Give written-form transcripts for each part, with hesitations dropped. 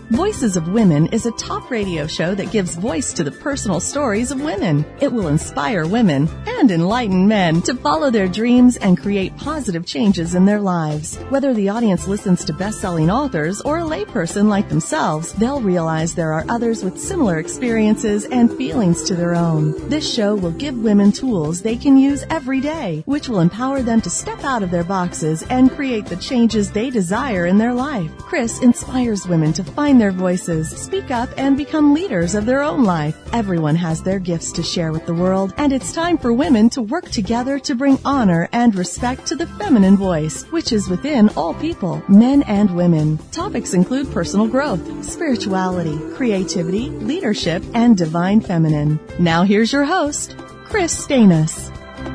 Voices of Women is a talk radio show that gives voice to the personal stories of women. It will inspire women and enlighten men to follow their dreams and create positive changes in their lives. Whether the audience listens to best-selling authors or a layperson like themselves, they'll realize there are others with similar experiences and feelings to their own. This show will give women tools they can use every day, which will empower them to step out of their boxes and create the changes they desire in their life. Chris inspires women to find their voices, speak up, and become leaders of their own life. Everyone has their gifts to share with the world, and it's time for women to work together to bring honor and respect to the feminine voice, which is within all people, men and women. Topics include personal growth, spirituality, creativity, leadership, and divine feminine. Now here's your host, Chris Stanis.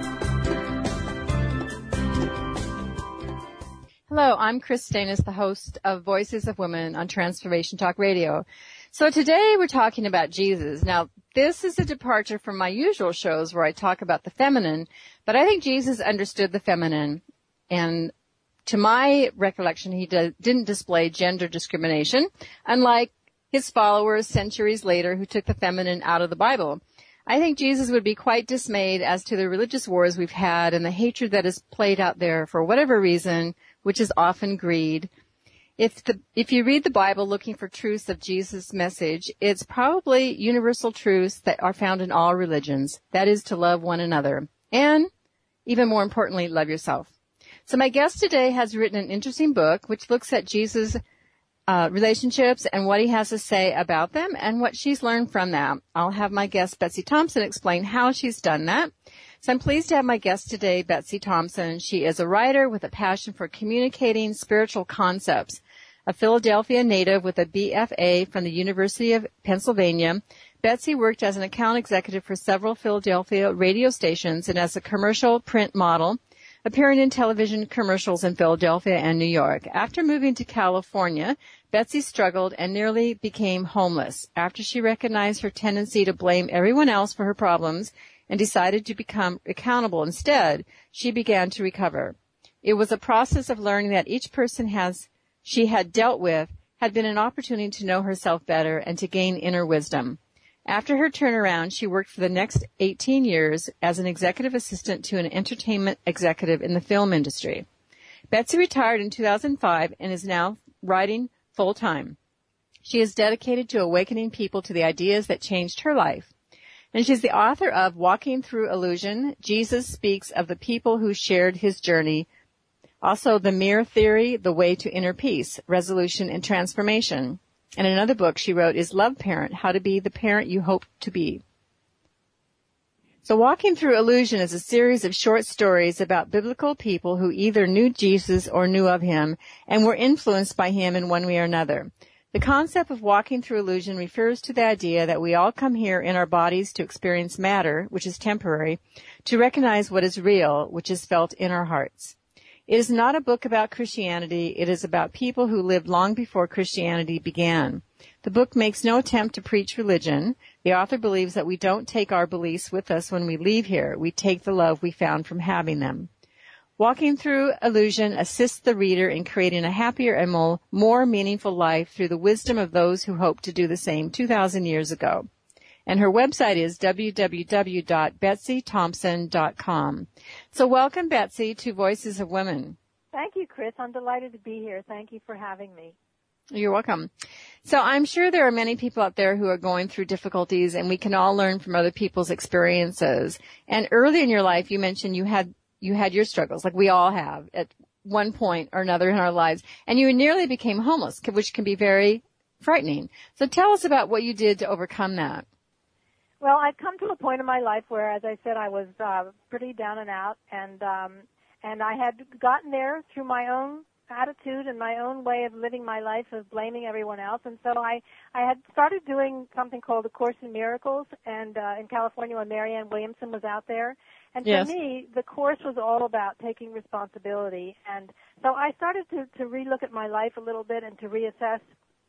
Hello, I'm Chris Stanis, the host of Voices of Women on Transformation Talk Radio. So today we're talking about Jesus. Now, this is a departure from my usual shows where I talk about the feminine, but I think Jesus understood the feminine, and to my recollection, he didn't display gender discrimination, unlike his followers centuries later who took the feminine out of the Bible. I think Jesus would be quite dismayed as to the religious wars we've had and the hatred that is played out there for whatever reason, which is often greed. If you read the Bible looking for truths of Jesus' message, it's probably universal truths that are found in all religions. That is to love one another. And, even more importantly, love yourself. So my guest today has written an interesting book which looks at Jesus' relationships and what he has to say about them and what she's learned from that. I'll have my guest, Betsy Thompson, explain how she's done that. So I'm pleased to have my guest today, Betsy Thompson. She is a writer with a passion for communicating spiritual concepts. A Philadelphia native with a BFA from the University of Pennsylvania, Betsy worked as an account executive for several Philadelphia radio stations and as a commercial print model, appearing in television commercials in Philadelphia and New York. After moving to California, Betsy struggled and nearly became homeless. After she recognized her tendency to blame everyone else for her problems and decided to become accountable instead, she began to recover. It was a process of learning that each person she had dealt with had been an opportunity to know herself better and to gain inner wisdom. After her turnaround, she worked for the next 18 years as an executive assistant to an entertainment executive in the film industry. Betsy retired in 2005 and is now writing full-time. She is dedicated to awakening people to the ideas that changed her life. And she's the author of Walking Through Illusion. Jesus Speaks of the People Who Shared His Journey. Also, The Mirror Theory, The Way to Inner Peace, Resolution and Transformation. And another book she wrote is Love Parent, How to Be the Parent You Hope to Be. So Walking Through Illusion is a series of short stories about biblical people who either knew Jesus or knew of him and were influenced by him in one way or another. The concept of walking through illusion refers to the idea that we all come here in our bodies to experience matter, which is temporary, to recognize what is real, which is felt in our hearts. It is not a book about Christianity. It is about people who lived long before Christianity began. The book makes no attempt to preach religion. The author believes that we don't take our beliefs with us when we leave here. We take the love we found from having them. Walking Through Illusion assists the reader in creating a happier and more meaningful life through the wisdom of those who hoped to do the same 2,000 years ago. And her website is www.betsythompson.com. So welcome, Betsy, to Voices of Women. Thank you, Chris. I'm delighted to be here. Thank you for having me. You're welcome. So I'm sure there are many people out there who are going through difficulties, and we can all learn from other people's experiences. And early in your life, you mentioned you had your struggles, like we all have at one point or another in our lives, and you nearly became homeless, which can be very frightening. So tell us about what you did to overcome that. Well, I'd come to a point in my life where, as I said, I was pretty down and out, and I had gotten there through my own attitude and my own way of living my life of blaming everyone else. And so I had started doing something called A Course in Miracles, and in California when Marianne Williamson was out there. And for me, the course was all about taking responsibility. And so I started to relook at my life a little bit and to reassess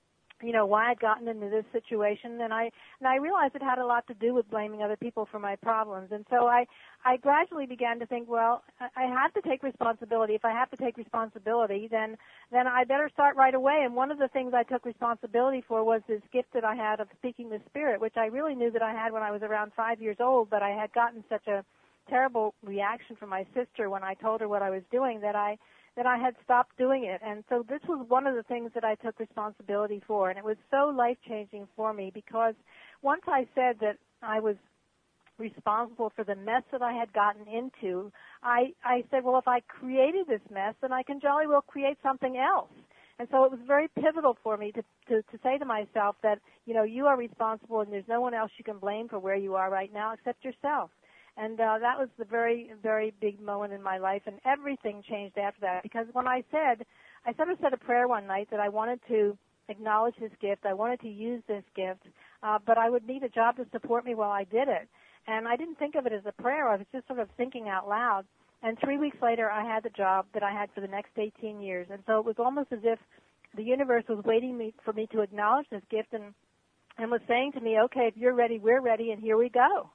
why I'd gotten into this situation, and I realized it had a lot to do with blaming other people for my problems. And so I gradually began to think, well, I have to take responsibility. If I have to take responsibility, then I better start right away. And one of the things I took responsibility for was this gift that I had of speaking with spirit, which I really knew that I had when I was around 5 years old, but I had gotten such a terrible reaction from my sister when I told her what I was doing that I had stopped doing it. And so this was one of the things that I took responsibility for, and it was so life-changing for me because once I said that I was responsible for the mess that I had gotten into, I said, well, if I created this mess, then I can jolly well create something else. And so it was very pivotal for me to say to myself that, you are responsible and there's no one else you can blame for where you are right now except yourself. And that was the very, very big moment in my life, and everything changed after that. Because when I said a prayer one night that I wanted to acknowledge this gift, I wanted to use this gift, but I would need a job to support me while I did it. And I didn't think of it as a prayer. I was just sort of thinking out loud. And 3 weeks later, I had the job that I had for the next 18 years. And so it was almost as if the universe was waiting for me to acknowledge this gift and was saying to me, okay, if you're ready, we're ready, and here we go.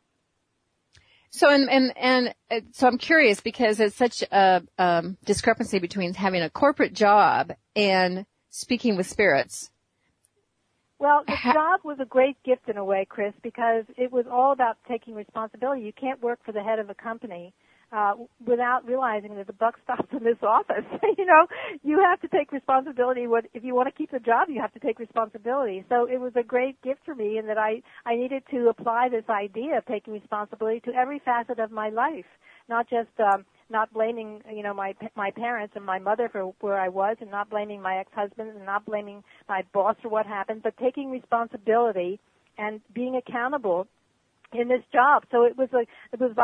So so I'm curious because it's such a discrepancy between having a corporate job and speaking with spirits. Well, the job was a great gift in a way, Chris, because it was all about taking responsibility. You can't work for the head of a company without realizing that the buck stops in this office. You have to take responsibility. If you want to keep the job, you have to take responsibility. So it was a great gift for me in that I needed to apply this idea of taking responsibility to every facet of my life, not just not blaming, my parents and my mother for where I was, and not blaming my ex-husband, and not blaming my boss for what happened, but taking responsibility and being accountable in this job. So it was like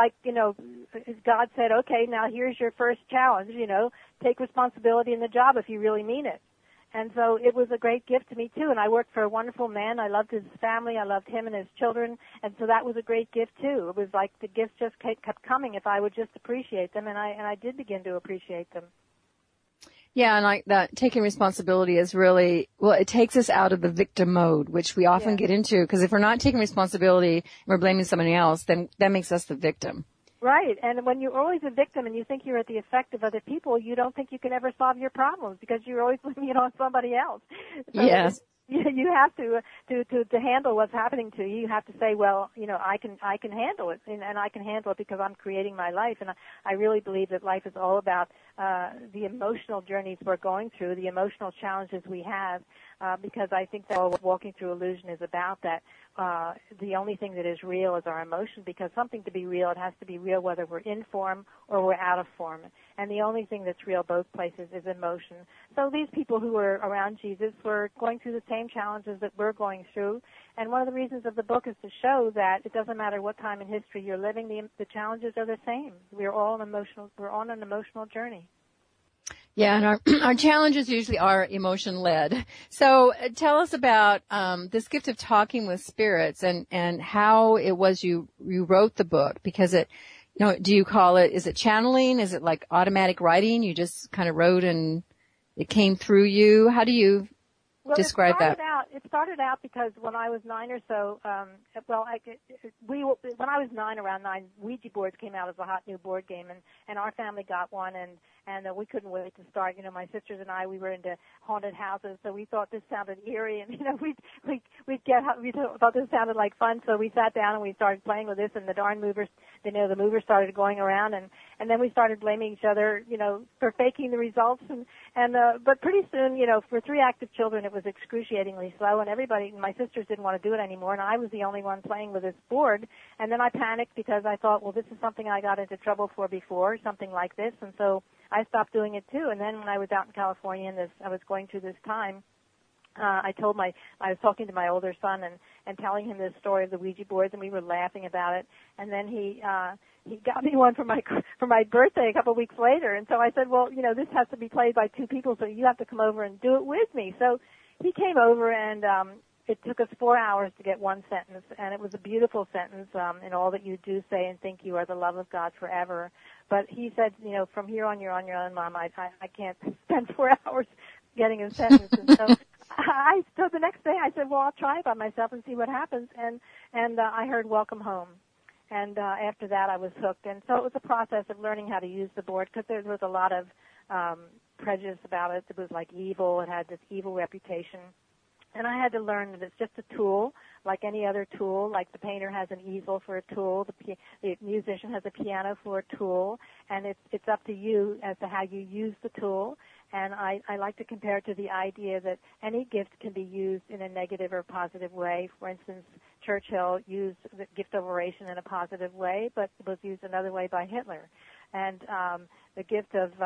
God said, okay, now here's your first challenge, take responsibility in the job if you really mean it. And so it was a great gift to me too. And I worked for a wonderful man. I loved his family. I loved him and his children. And so that was a great gift too. It was like the gifts just kept coming if I would just appreciate them. And I did begin to appreciate them. Yeah, and like that, taking responsibility is really, it takes us out of the victim mode, which we often get into, because if we're not taking responsibility and we're blaming somebody else, then that makes us the victim. Right, and when you're always a victim and you think you're at the effect of other people, you don't think you can ever solve your problems because you're always blaming it on somebody else. So yes. You have to handle what's happening to you. You have to say, well, I can handle it, and I can handle it because I'm creating my life. And I really believe that life is all about the emotional journeys we're going through, the emotional challenges we have, because I think that all Walking Through Illusion is about that. The only thing that is real is our emotion, because something to be real, it has to be real whether we're in form or we're out of form. And the only thing that's real both places is emotion. So these people who were around Jesus were going through the same challenges that we're going through. And one of the reasons of the book is to show that it doesn't matter what time in history you're living, the challenges are the same. We're on an emotional journey. Yeah, and our challenges usually are emotion-led. So tell us about this gift of talking with spirits and how it was you wrote the book, because do you call it, is it channeling? Is it like automatic writing? You just kind of wrote and it came through you? How do you describe that? It started out because when I was 9 or so, when I was around 9, Ouija boards came out as a hot new board game, and our family got one, and we couldn't wait to start. My sisters and I, we were into haunted houses, so we thought this sounded eerie, and we thought this sounded like fun, so we sat down and we started playing with this, and the darn movers, the movers started going around, and then we started blaming each other, for faking the results, but pretty soon, for 3 active children, it was excruciatingly slow, and my sisters didn't want to do it anymore, and I was the only one playing with this board, and then I panicked because I thought, well, this is something I got into trouble for before, something like this, and so I stopped doing it too. And then when I was out in California and I was going through this time, I was talking to my older son and telling him this story of the Ouija boards, and we were laughing about it. And then he got me one for my birthday a couple of weeks later. And so I said, well, this has to be played by 2 people, so you have to come over and do it with me. So he came over, and it took us 4 hours to get one sentence, and it was a beautiful sentence. In all that you do, say, and think, you are the love of God forever. But he said, from here on, you're on your own, Mom. I can't spend 4 hours getting a sentence. And so So the next day I said, well, I'll try it by myself and see what happens. And I heard Welcome Home. And after that, I was hooked. And so it was a process of learning how to use the board because there was a lot of prejudice about it. It was like evil. It had this evil reputation. And I had to learn that it's just a tool, like any other tool. Like the painter has an easel for a tool, the musician has a piano for a tool, and it's up to you as to how you use the tool. And I like to compare it to the idea that any gift can be used in a negative or positive way. For instance, Churchill used the gift of oration in a positive way, but it was used another way by Hitler. And the gift of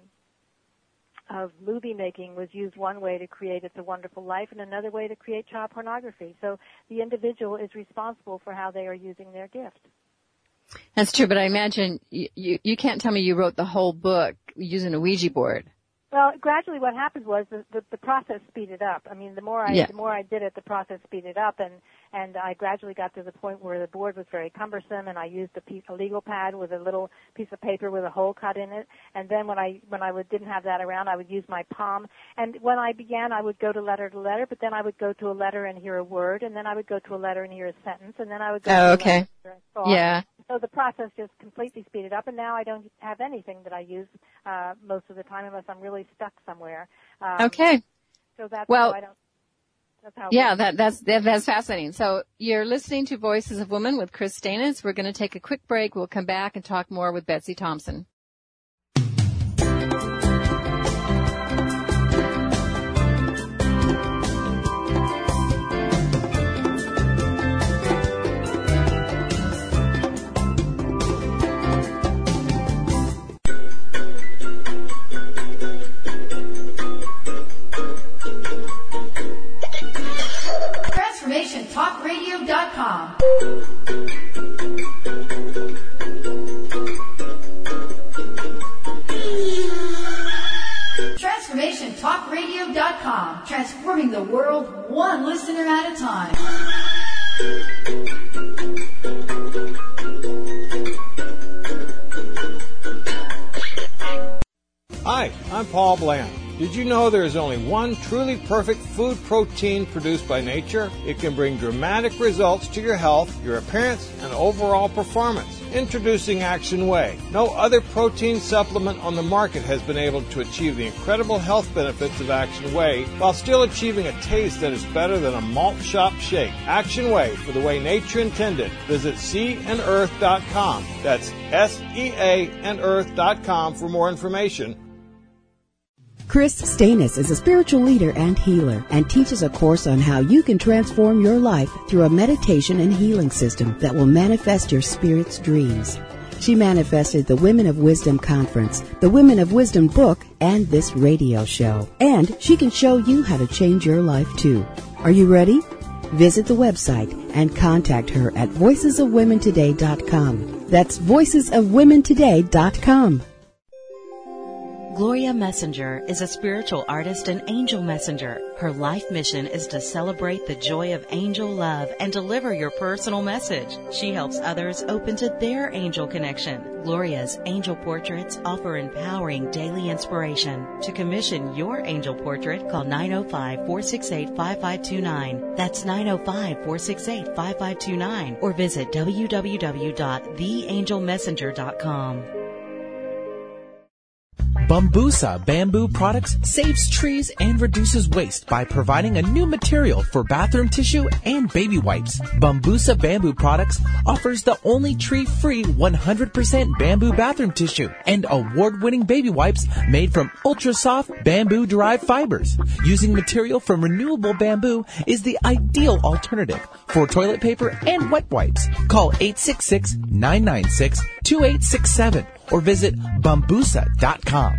movie making was used one way to create It's a Wonderful Life and another way to create child pornography. So the individual is responsible for how they are using their gift. That's true, but I imagine you can't tell me you wrote the whole book using a Ouija board. Well, gradually what happened was the process speeded up. I mean, the more I did it, the process speeded up, and I gradually got to the point where the board was very cumbersome, and I used a legal pad with a little piece of paper with a hole cut in it. And then when I didn't have that around, I would use my palm. And when I began, I would go to letter, but then I would go to a letter and hear a word, and then I would go to a letter and hear a sentence, and then I would go to a letter and hear a thought. Yeah. So the process just completely speeded up, and now I don't have anything that I use most of the time unless I'm really stuck somewhere. Okay. So that's well, how I don't. That's how. Yeah, that's fascinating. So you're listening to Voices of Women with Chris Stanis. We're going to take a quick break. We'll come back and talk more with Betsy Thompson. TalkRadio.com. TransformationTalkRadio.com. Transforming the world one listener at a time. Hi, I'm Paul Bland. Did you know there is only one truly perfect food protein produced by nature? It can bring dramatic results to your health, your appearance, and overall performance. Introducing Action Whey. No other protein supplement on the market has been able to achieve the incredible health benefits of Action Whey while still achieving a taste that is better than a malt shop shake. Action Whey, for the way nature intended. Visit seaandearth.com. That's SEAandearth.com for more information. Chris Stanis is a spiritual leader and healer and teaches a course on how you can transform your life through a meditation and healing system that will manifest your spirit's dreams. She manifested the Women of Wisdom Conference, the Women of Wisdom book, and this radio show. And she can show you how to change your life too. Are you ready? Visit the website and contact her at voicesofwomentoday.com. That's voicesofwomentoday.com. Gloria Messenger is a spiritual artist and angel messenger. Her life mission is to celebrate the joy of angel love and deliver your personal message. She helps others open to their angel connection. Gloria's angel portraits offer empowering daily inspiration. To commission your angel portrait, call 905-468-5529. That's 905-468-5529. Or visit www.theangelmessenger.com. Bambusa Bamboo Products saves trees and reduces waste by providing a new material for bathroom tissue and baby wipes. Bambusa Bamboo Products offers the only tree-free 100% bamboo bathroom tissue and award-winning baby wipes made from ultra-soft bamboo-derived fibers. Using material from renewable bamboo is the ideal alternative for toilet paper and wet wipes. Call 866-996-2867 or visit bambusa.com.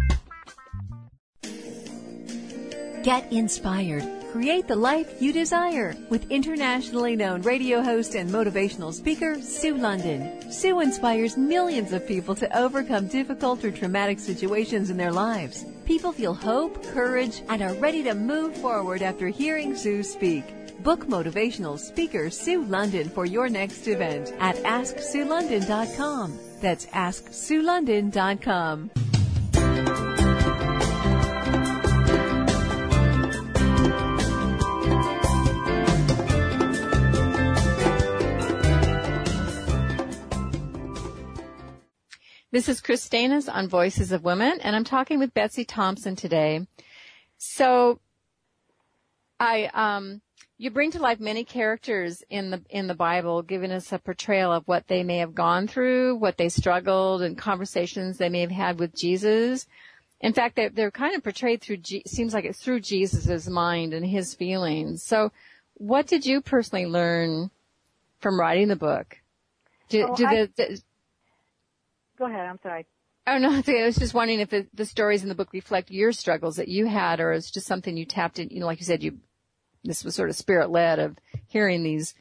Get inspired. Create the life you desire with internationally known radio host and motivational speaker, Sue London. Sue inspires millions of people to overcome difficult or traumatic situations in their lives. People feel hope, courage, and are ready to move forward after hearing Sue speak. Book motivational speaker Sue London for your next event at AskSueLondon.com. That's AskSueLondon.com. This is Chris Stanis on Voices of Women, and I'm talking with Betsy Thompson today. So, you bring to life many characters in the Bible, giving us a portrayal of what they may have gone through, what they struggled, and conversations they may have had with Jesus. In fact, they're kind of portrayed seems like it's through Jesus' mind and his feelings. So, what did you personally learn from writing the book? Go ahead, I'm sorry. Oh, no, I was just wondering if the stories in the book reflect your struggles that you had, or it's just something you tapped in, like you said, this was sort of spirit-led of hearing these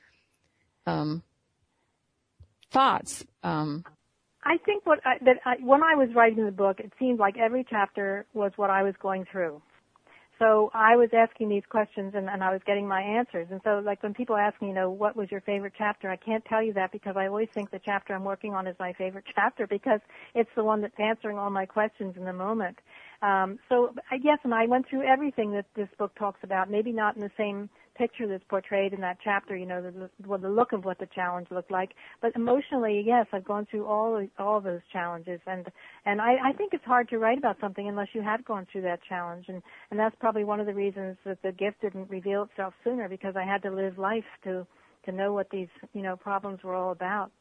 thoughts. I think when I was writing the book, it seemed like every chapter was what I was going through. So I was asking these questions and I was getting my answers. And so like when people ask me, what was your favorite chapter, I can't tell you that because I always think the chapter I'm working on is my favorite chapter because it's the one that's answering all my questions in the moment. So yes, and I went through everything that this book talks about, maybe not in the same picture that's portrayed in that chapter, the look of what the challenge looked like. But emotionally, yes, I've gone through all those challenges. And I think it's hard to write about something unless you have gone through that challenge. And that's probably one of the reasons that the gift didn't reveal itself sooner, because I had to live life to know what these, problems were all about.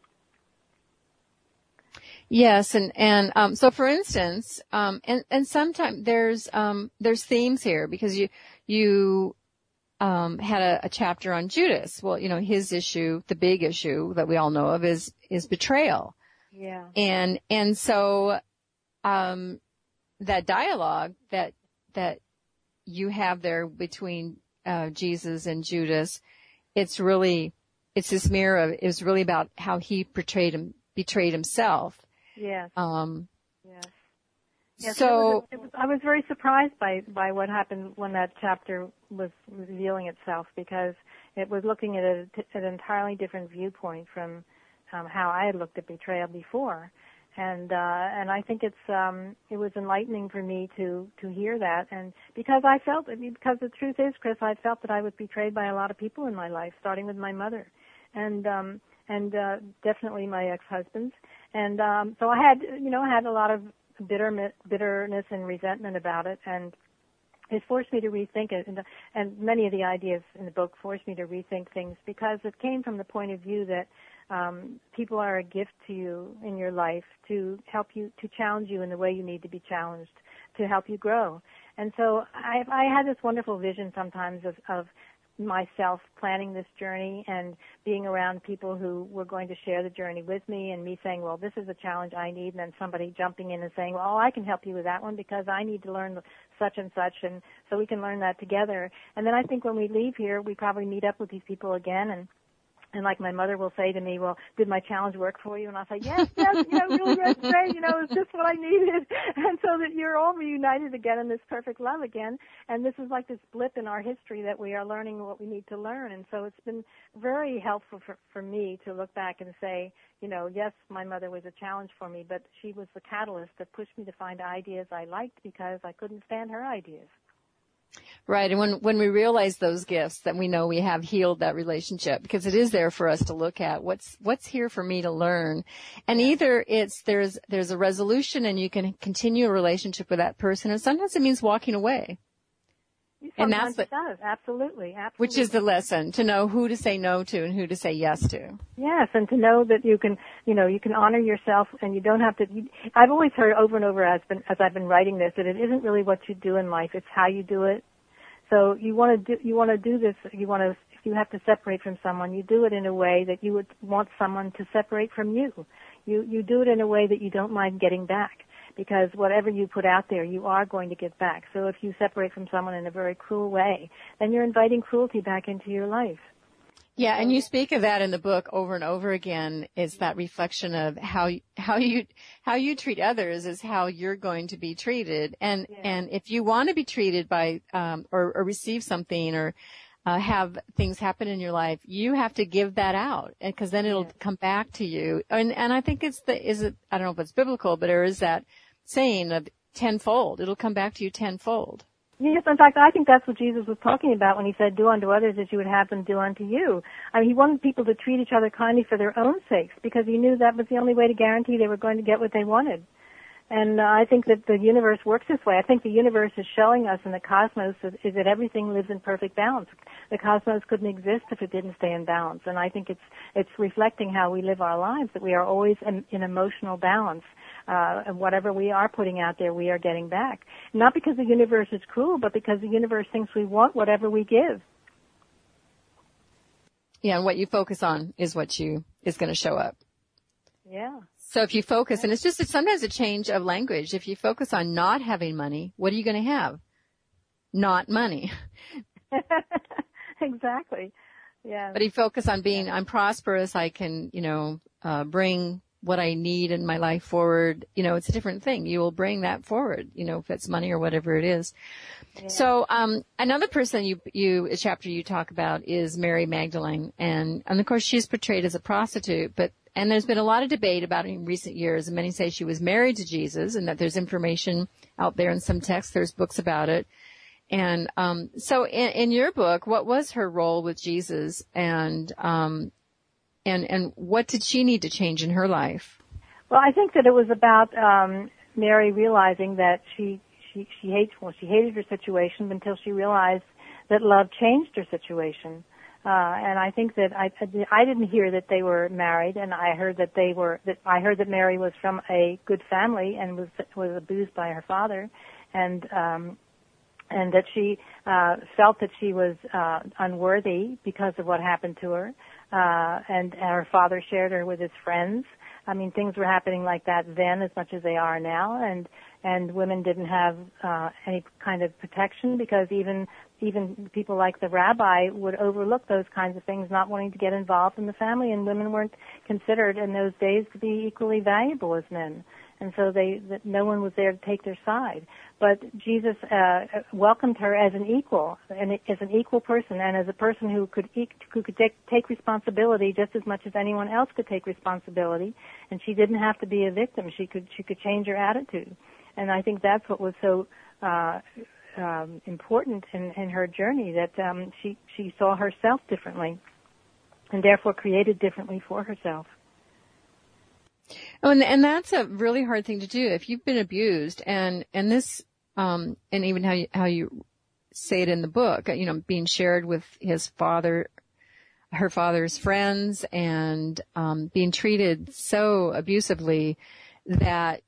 Yes, and so for instance, and sometimes there's themes here because you had a chapter on Judas. Well, his issue, the big issue that we all know of is betrayal. Yeah. And so, that dialogue that you have there between, Jesus and Judas, it's this mirror of, it's really about how he betrayed himself. Yes. Yes. Yes, so I was very surprised by what happened when that chapter was revealing itself, because it was looking at an entirely different viewpoint from how I had looked at betrayal before, and I think it was enlightening for me to hear that, and because the truth is, Chris, I felt that I was betrayed by a lot of people in my life, starting with my mother, and definitely my ex-husbands, and so I had a lot of bitterness and resentment about it, and it forced me to rethink it, and many of the ideas in the book forced me to rethink things, because it came from the point of view that people are a gift to you in your life to help you, to challenge you in the way you need to be challenged, to help you grow. And so I had this wonderful vision sometimes of myself planning this journey and being around people who were going to share the journey with me, and me saying, well, this is a challenge I need, and then somebody jumping in and saying, well, I can help you with that one because I need to learn such and such, and so we can learn that together. And then I think when we leave here, we probably meet up with these people again, and like my mother will say to me, well, did my challenge work for you? And I'll say, yes, really, that's great, it's just what I needed. And so that you're all reunited again in this perfect love again. And this is like this blip in our history that we are learning what we need to learn. And so it's been very helpful for me to look back and say, yes, my mother was a challenge for me, but she was the catalyst that pushed me to find ideas I liked because I couldn't stand her ideas. Right, and when we realize those gifts, then we know we have healed that relationship, because it is there for us to look at what's here for me to learn, and either there's a resolution and you can continue a relationship with that person, or sometimes it means walking away. Sometimes it does, absolutely. Which is the lesson, to know who to say no to and who to say yes to. Yes, and to know that you can honor yourself, and you don't have to. I've always heard over and over as I've been writing this, that it isn't really what you do in life; it's how you do it. So you want to do this. If you have to separate from someone, you do it in a way that you would want someone to separate from you. You do it in a way that you don't mind getting back, because whatever you put out there, you are going to get back. So if you separate from someone in a very cruel way, then you're inviting cruelty back into your life. Yeah, and you speak of that in the book over and over again. It's that reflection of how you treat others is how you're going to be treated. And if you want to be treated by or receive something or have things happen in your life, you have to give that out, because then it'll come back to you. And I think I don't know if it's biblical, but there is that saying of tenfold. It'll come back to you tenfold. Yes, in fact, I think that's what Jesus was talking about when he said, do unto others as you would have them do unto you. I mean, he wanted people to treat each other kindly for their own sakes because he knew that was the only way to guarantee they were going to get what they wanted. And I think that the universe works this way. I think the universe is showing us in the cosmos is that everything lives in perfect balance. The cosmos couldn't exist if it didn't stay in balance. And I think it's reflecting how we live our lives, that we are always in emotional balance. And whatever we are putting out there, we are getting back. Not because the universe is cruel, but because the universe thinks we want whatever we give. Yeah, and what you focus on is what is going to show up. Yeah. So if you focus, and it's just sometimes a change of language. If you focus on not having money, what are you going to have? Not money. Exactly. Yeah. But if you focus on being, I'm prosperous, I can, bring what I need in my life forward, it's a different thing. You will bring that forward, if it's money or whatever it is. Yeah. So, another person a chapter you talk about is Mary Magdalene. And of course she's portrayed as a prostitute, and there's been a lot of debate about it in recent years, and many say she was married to Jesus and that there's information out there in some texts, there's books about it. And, so in your book, what was her role with Jesus and what did she need to change in her life? Well, I think that it was about Mary realizing that she hated her situation until she realized that love changed her situation. And I think that I didn't hear that they were married, and I heard that Mary was from a good family and was abused by her father, and that she felt that she was unworthy because of what happened to her. And her father shared her with his friends. I mean, things were happening like that then as much as they are now, and women didn't have any kind of protection because even people like the rabbi would overlook those kinds of things, not wanting to get involved in the family, and women weren't considered in those days to be equally valuable as men. And so no one was there to take their side. But Jesus welcomed her as an equal, and as an equal person, and as a person who could take responsibility just as much as anyone else could take responsibility. And she didn't have to be a victim. She could change her attitude. And I think that's what was so important in her journey, that she saw herself differently, and therefore created differently for herself. Oh, and that's a really hard thing to do if you've been abused, and this, and even how you say it in the book, being shared with her father's friends, and being treated so abusively that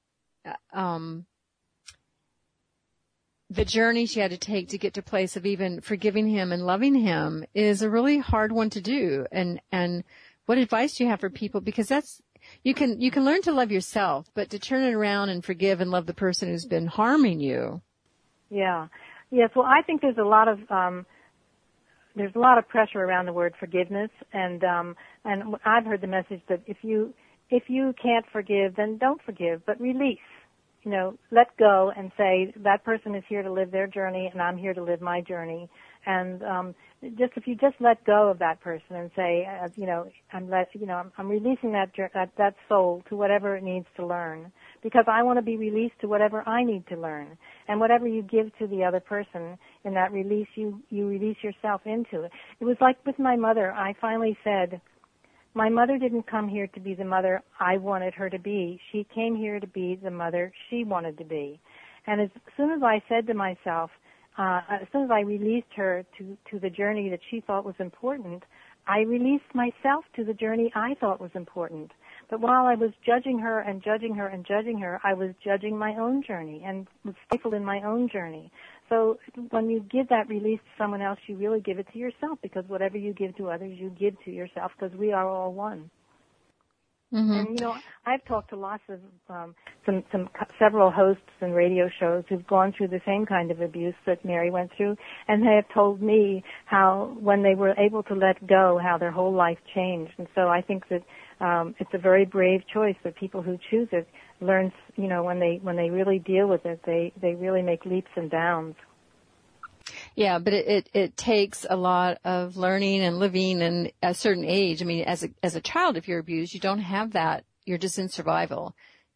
the journey she had to take to get to a place of even forgiving him and loving him is a really hard one to do. And what advice do you have for people? Because you can learn to love yourself, but to turn it around and forgive and love the person who's been harming you. Yeah. Yes. Well, I think there's a lot of pressure around the word forgiveness, and I've heard the message that if you can't forgive, then don't forgive, but release. Let go and say that person is here to live their journey, and I'm here to live my journey. And if you just let go of that person and say, I'm releasing that soul to whatever it needs to learn, because I want to be released to whatever I need to learn. And whatever you give to the other person in that release, you release yourself into it. It was like with my mother. I finally said, my mother didn't come here to be the mother I wanted her to be. She came here to be the mother she wanted to be. And as soon as I said to myself, as soon as I released her to the journey that she thought was important, I released myself to the journey I thought was important. But while I was judging her and judging her and judging her, I was judging my own journey and was stifled in my own journey. So when you give that release to someone else, you really give it to yourself, because whatever you give to others, you give to yourself, because we are all one. Mm-hmm. And I've talked to lots of several hosts and radio shows who've gone through the same kind of abuse that Mary went through, and they have told me how when they were able to let go, how their whole life changed. And so I think that it's a very brave choice that people who choose it learn. When they really deal with it, they really make leaps and bounds. Yeah, but it takes a lot of learning and living, and at a certain age. I mean, as a child, if you're abused, you don't have that. You're just in survival.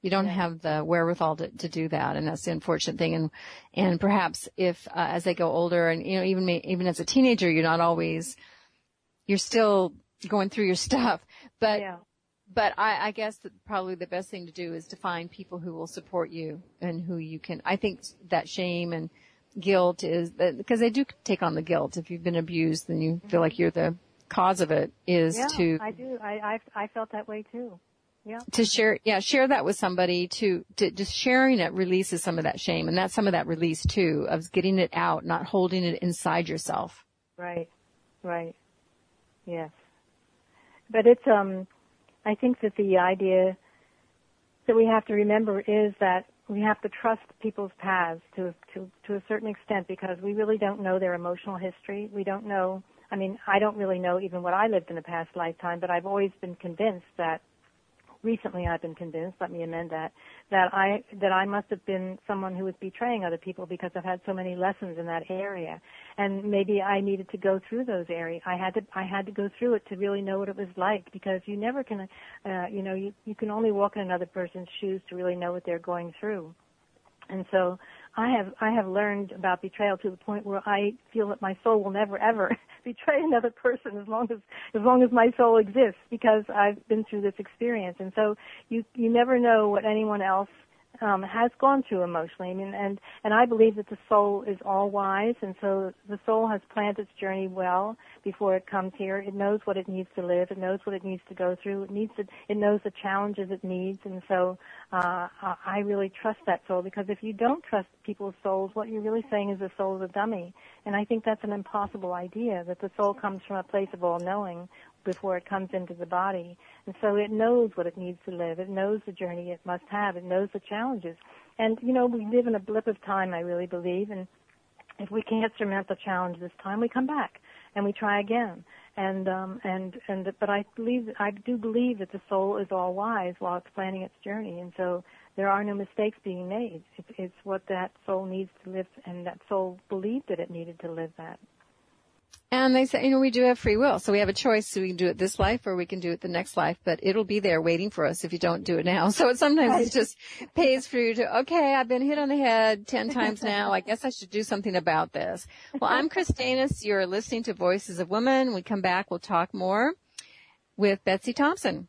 You don't have the wherewithal to do that, and that's the unfortunate thing. And perhaps if as they go older, and even as a teenager, you're still going through your stuff. But I guess that probably the best thing to do is to find people who will support you and who you can. I think that shame and guilt is because they do take on the guilt. If you've been abused, then you feel like you're the cause of it. I do. I felt that way too. Yeah. To share that with somebody to just sharing it releases some of that shame, and that's some of that release too, of getting it out, not holding it inside yourself. Right. Yes. But it's, I think that the idea that we have to remember is that we have to trust people's paths to a certain extent, because we really don't know their emotional history. We don't know, I don't really know even what I lived in a past lifetime, but I've always been convinced that, recently I've been convinced, let me amend that I must have been someone who was betraying other people, because I've had so many lessons in that area. And maybe I needed to go through those areas. I had to go through it to really know what it was like, because you never can, you can only walk in another person's shoes to really know what they're going through. And so I have learned about betrayal to the point where I feel that my soul will never ever betray another person as long as my soul exists, because I've been through this experience. And so you never know what anyone else has gone through emotionally. And I believe that the soul is all wise, and so the soul has planned its journey well before it comes here. It knows what it needs to live. It knows what it needs to go through. It knows the challenges it needs, and so I really trust that soul, because if you don't trust people's souls, what you're really saying is the soul is a dummy. And I think that's an impossible idea, that the soul comes from a place of all-knowing before it comes into the body. And so it knows what it needs to live. It knows the journey it must have. It knows the challenges. And, we live in a blip of time, I really believe, and if we can't surmount the challenge this time, we come back and we try again. But I do believe that the soul is all wise while it's planning its journey, and so there are no mistakes being made. It's what that soul needs to live, and that soul believed that it needed to live that. And they say, we do have free will, so we have a choice. So we can do it this life or we can do it the next life, but it'll be there waiting for us if you don't do it now. So it just pays for you to, okay, I've been hit on the head 10 times now. I guess I should do something about this. Well, I'm Chris Stanis. You're listening to Voices of Women. When we come back, we'll talk more with Betsy Thompson.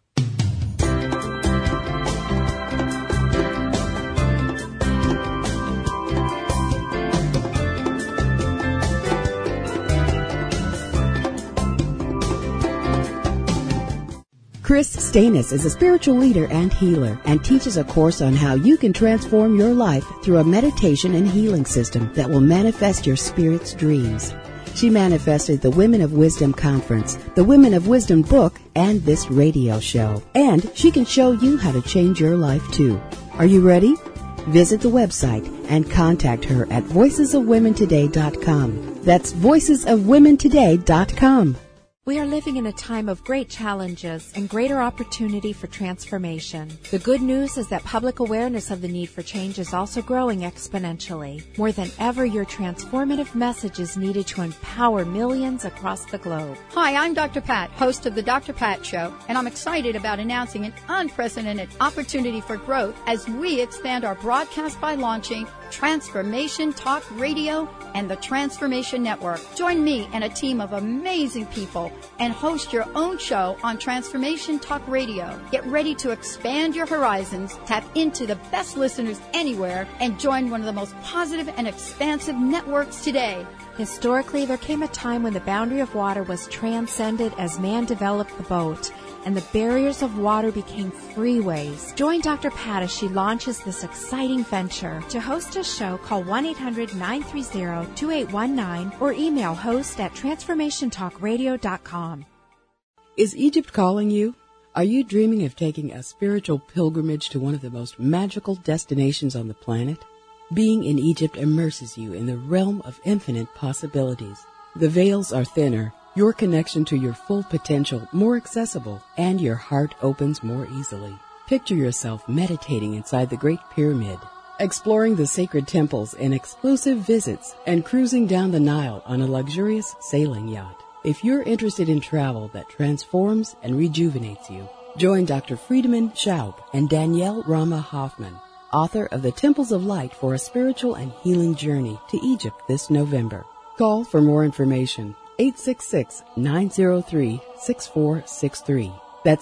Chris Stanis is a spiritual leader and healer and teaches a course on how you can transform your life through a meditation and healing system that will manifest your spirit's dreams. She manifested the Women of Wisdom Conference, the Women of Wisdom book, and this radio show. And she can show you how to change your life too. Are you ready? Visit the website and contact her at voicesofwomentoday.com. That's voicesofwomentoday.com. We are living in a time of great challenges and greater opportunity for transformation. The good news is that public awareness of the need for change is also growing exponentially. More than ever, your transformative message is needed to empower millions across the globe. Hi, I'm Dr. Pat, host of The Dr. Pat Show, and I'm excited about announcing an unprecedented opportunity for growth as we expand our broadcast by launching Transformation Talk Radio and the Transformation Network. Join me and a team of amazing people and host your own show on Transformation Talk Radio. Get ready to expand your horizons, tap into the best listeners anywhere, and join one of the most positive and expansive networks today. Historically, there came a time when the boundary of water was transcended as man developed the boat, and the barriers of water became freeways. Join Dr. Pat as she launches this exciting venture. To host a show, call 1-800-930-2819 or email host@transformationtalkradio.com. Is Egypt calling you? Are you dreaming of taking a spiritual pilgrimage to one of the most magical destinations on the planet? Being in Egypt immerses you in the realm of infinite possibilities. The veils are thinner, your connection to your full potential more accessible, and your heart opens more easily. Picture yourself meditating inside the Great Pyramid, exploring the sacred temples in exclusive visits, and cruising down the Nile on a luxurious sailing yacht. If you're interested in travel that transforms and rejuvenates you, Join Dr. Friedemann Schaub and Danielle Rama Hoffman, author of The Temples of Light for a Spiritual and Healing Journey to Egypt this November. Call for more information, 866-903-6463. That's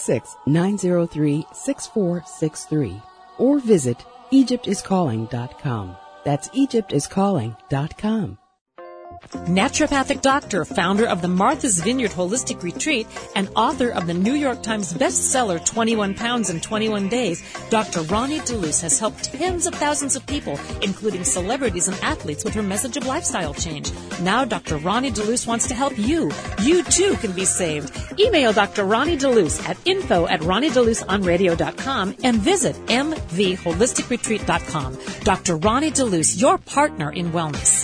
866-903-6463. Or visit EgyptIsCalling.com. That's EgyptIsCalling.com. Naturopathic doctor, founder of the Martha's Vineyard Holistic Retreat, and author of the New York Times bestseller 21 Pounds in 21 Days, Dr. Ronnie DeLuce has helped tens of thousands of people, including celebrities and athletes, with her message of lifestyle change. Now Dr. Ronnie DeLuce wants to help you. You too can be saved. Email Dr. Ronnie DeLuce at info@ronniedeluceonradio.com and visit mvholisticretreat.com. Dr. Ronnie DeLuce, your partner in wellness.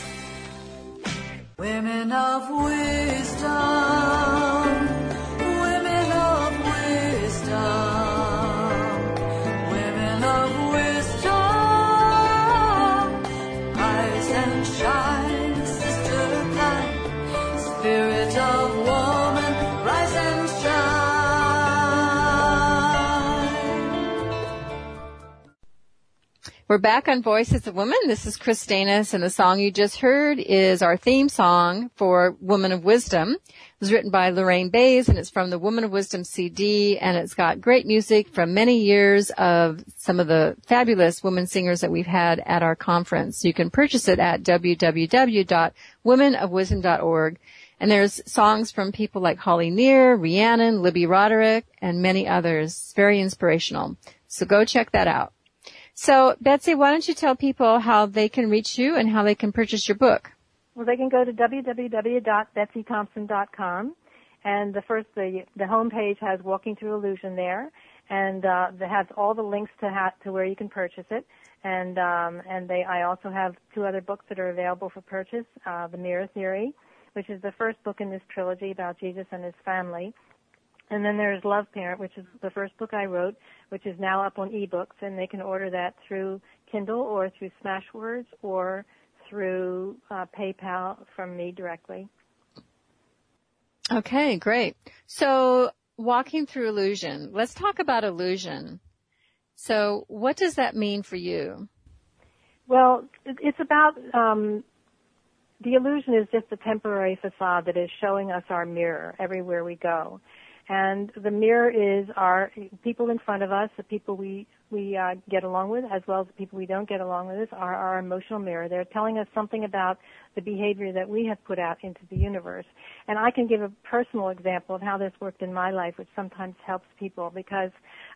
Women of wisdom, women of wisdom, women of wisdom, rise and shine, sister kind, spirit of woman, rise and shine. We're back on Voices of Women. This is Chris Stanis, and the song you just heard is our theme song for Woman of Wisdom. It was written by Lorraine Bays, and it's from the Woman of Wisdom CD, and it's got great music from many years of some of the fabulous women singers that we've had at our conference. You can purchase it at www.womenofwisdom.org. And there's songs from people like Holly Near, Rhiannon, Libby Roderick, and many others. It's very inspirational. So go check that out. So, Betsy, why don't you tell people how they can reach you and how they can purchase your book? Well, they can go to www.betsythompson.com, and the home page has Walking Through Illusion there, and that has all the links to where you can purchase it. And I also have two other books that are available for purchase: The Mirror Theory, which is the first book in this trilogy about Jesus and his family. And then there's Love Parent, which is the first book I wrote, which is now up on ebooks, and they can order that through Kindle or through Smashwords or through PayPal from me directly. Okay, great. So, Walking Through Illusion. Let's talk about illusion. So, what does that mean for you? Well, it's about the illusion is just a temporary facade that is showing us our mirror everywhere we go. And the mirror is our people in front of us, the people we get along with, as well as the people we don't get along with, are our emotional mirror. They're telling us something about the behavior that we have put out into the universe. And I can give a personal example of how this worked in my life, which sometimes helps people, because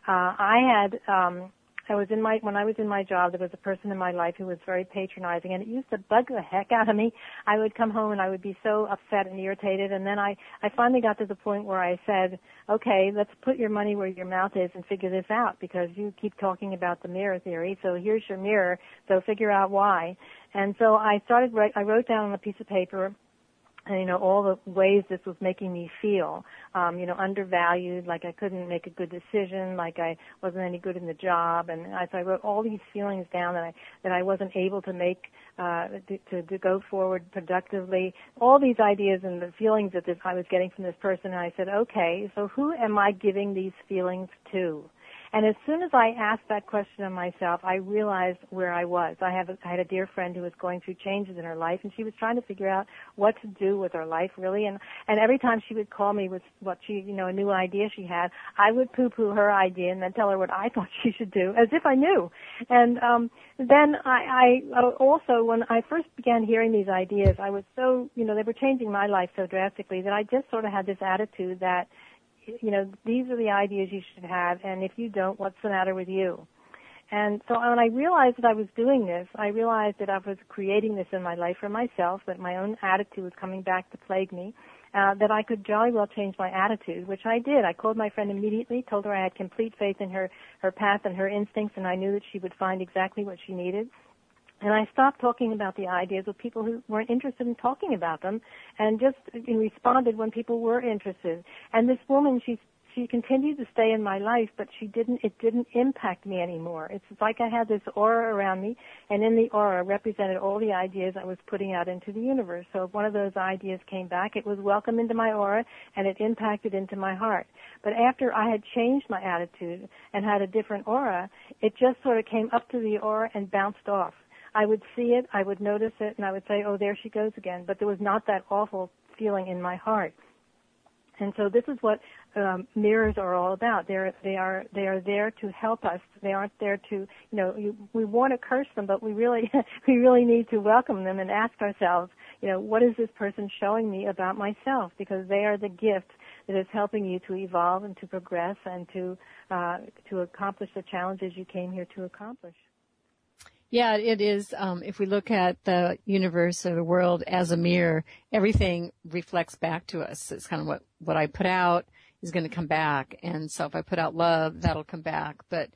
when I was in my job, there was a person in my life who was very patronizing, and it used to bug the heck out of me. I would come home and I would be so upset and irritated, and then I finally got to the point where I said, okay, let's put your money where your mouth is and figure this out, because you keep talking about the mirror theory, so here's your mirror, so figure out why. And so I wrote down on a piece of paper, and, all the ways this was making me feel, undervalued, like I couldn't make a good decision, like I wasn't any good in the job. And so I wrote all these feelings down that I wasn't able to make, to go forward productively, all these ideas and the feelings that I was getting from this person. And I said, okay, so who am I giving these feelings to? And as soon as I asked that question of myself, I realized where I was. I had a dear friend who was going through changes in her life, and she was trying to figure out what to do with her life, really. And every time she would call me with what she, a new idea she had, I would poo-poo her idea and then tell her what I thought she should do, as if I knew. And then I also, when I first began hearing these ideas, I was so, they were changing my life so drastically that I just sort of had this attitude that, these are the ideas you should have, and if you don't, what's the matter with you? And so when I realized that I was doing this, I realized that I was creating this in my life for myself, that my own attitude was coming back to plague me, that I could jolly well change my attitude, which I did. I called my friend immediately, told her I had complete faith in her path and her instincts, and I knew that she would find exactly what she needed. And I stopped talking about the ideas with people who weren't interested in talking about them, and just responded when people were interested. And this woman, she she continued to stay in my life, but it didn't impact me anymore. It's like I had this aura around me, and in the aura represented all the ideas I was putting out into the universe. So if one of those ideas came back, it was welcome into my aura, and it impacted into my heart. But after I had changed my attitude and had a different aura, it just sort of came up to the aura and bounced off. I would see it, I would notice it, and I would say, oh, there she goes again. But there was not that awful feeling in my heart. And so this is what mirrors are all about. They are there to help us. They aren't there to, we want to curse them, but we really need to welcome them and ask ourselves, what is this person showing me about myself? Because they are the gift that is helping you to evolve and to progress and to accomplish the challenges you came here to accomplish. Yeah, it is. If we look at the universe or the world as a mirror, everything reflects back to us. It's kind of what I put out is going to come back. And so if I put out love, that'll come back. But,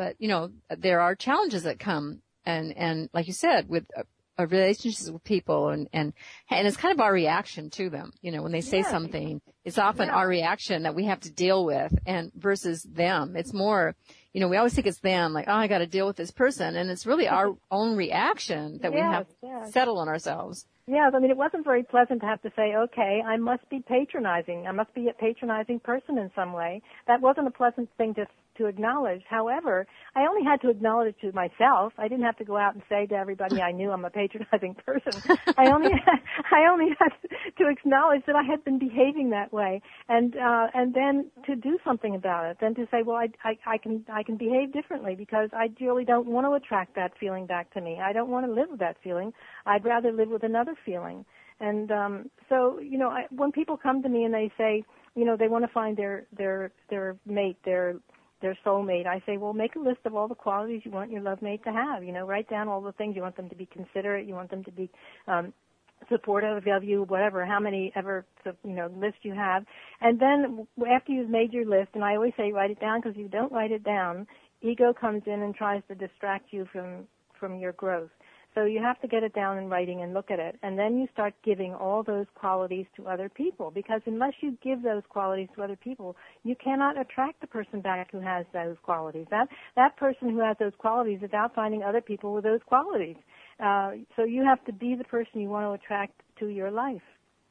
there are challenges that come. And like you said, with relationships with people and it's kind of our reaction to them. When they say something, it's often our reaction that we have to deal with and versus them. It's more, we always think it's them, like, oh, I got to deal with this person. And it's really our own reaction that we have to settle on ourselves. Yes, it wasn't very pleasant to have to say, okay, I must be patronizing. I must be a patronizing person in some way. That wasn't a pleasant thing to acknowledge. However, I only had to acknowledge it to myself. I didn't have to go out and say to everybody I knew I'm a patronizing person. I only had to acknowledge that I had been behaving that way, and then to do something about it. Then to say, well, I can behave differently because I really don't want to attract that feeling back to me. I don't want to live with that feeling. I'd rather live with another feeling. And so when people come to me and they say, they want to find their mate, their soulmate, I say, well, make a list of all the qualities you want your love mate to have. Write down all the things you want them to be considerate, you want them to be supportive of you, whatever, how many ever list you have. And then after you've made your list, and I always say write it down, because if you don't write it down, ego comes in and tries to distract you from your growth. So you have to get it down in writing and look at it. And then you start giving all those qualities to other people, because unless you give those qualities to other people, you cannot attract the person back who has those qualities. That person who has those qualities is out finding other people with those qualities. So you have to be the person you want to attract to your life.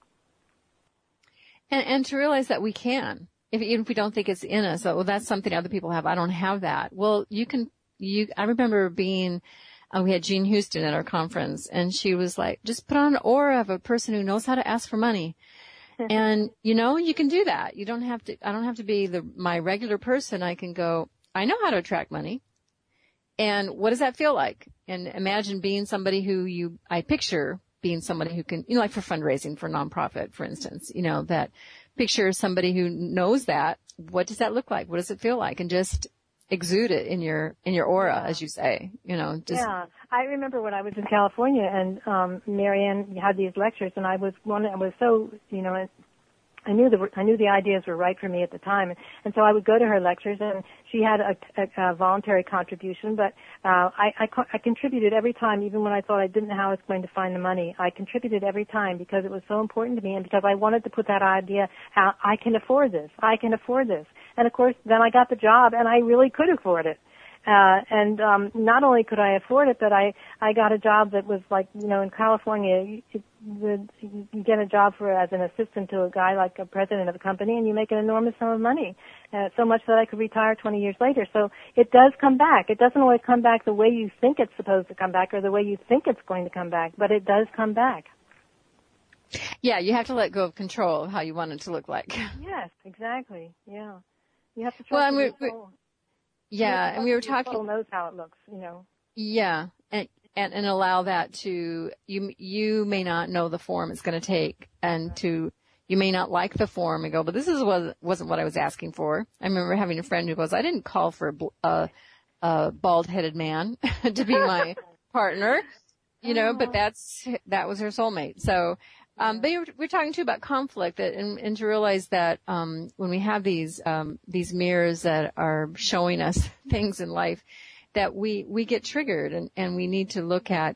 And to realize that we can, even if we don't think it's in us, well, that's something other people have. I don't have that. Well, I remember being, we had Jean Houston at our conference, and she was like, just put on an aura of a person who knows how to ask for money. And, you can do that. I don't have to be my regular person. I can go, I know how to attract money. And what does that feel like? And imagine being somebody I picture being somebody who can, like for fundraising for a nonprofit, for instance, that picture somebody who knows that. What does that look like? What does it feel like? And just exude it in your aura, as you say, Yeah. I remember when I was in California and, Marianne had these lectures, and I was so, I knew the ideas were right for me at the time, and so I would go to her lectures, and she had a voluntary contribution, but I contributed every time, even when I thought I didn't know how I was going to find the money. I contributed every time because it was so important to me, and because I wanted to put that idea out. I can afford this. And of course, then I got the job, and I really could afford it. And not only could I afford it, but I got a job that was like, in California, you get a job as an assistant to a guy like a president of a company, and you make an enormous sum of money, so much that I could retire 20 years later. So it does come back. It doesn't always come back the way you think it's supposed to come back or the way you think it's going to come back, but it does come back. Yeah, you have to let go of control of how you want it to look like. Yes, exactly. Yeah. You have to trust the control. Yeah, and we were talking. People knows how it looks, Yeah, and allow that to you may not know the form it's going to take, and you may not like the form and go, but this wasn't what I was asking for. I remember having a friend who goes, I didn't call for a bald-headed man to be my partner, but that was her soulmate. So. But we're talking too about conflict and to realize that, when we have these mirrors that are showing us things in life, that we get triggered and we need to look at,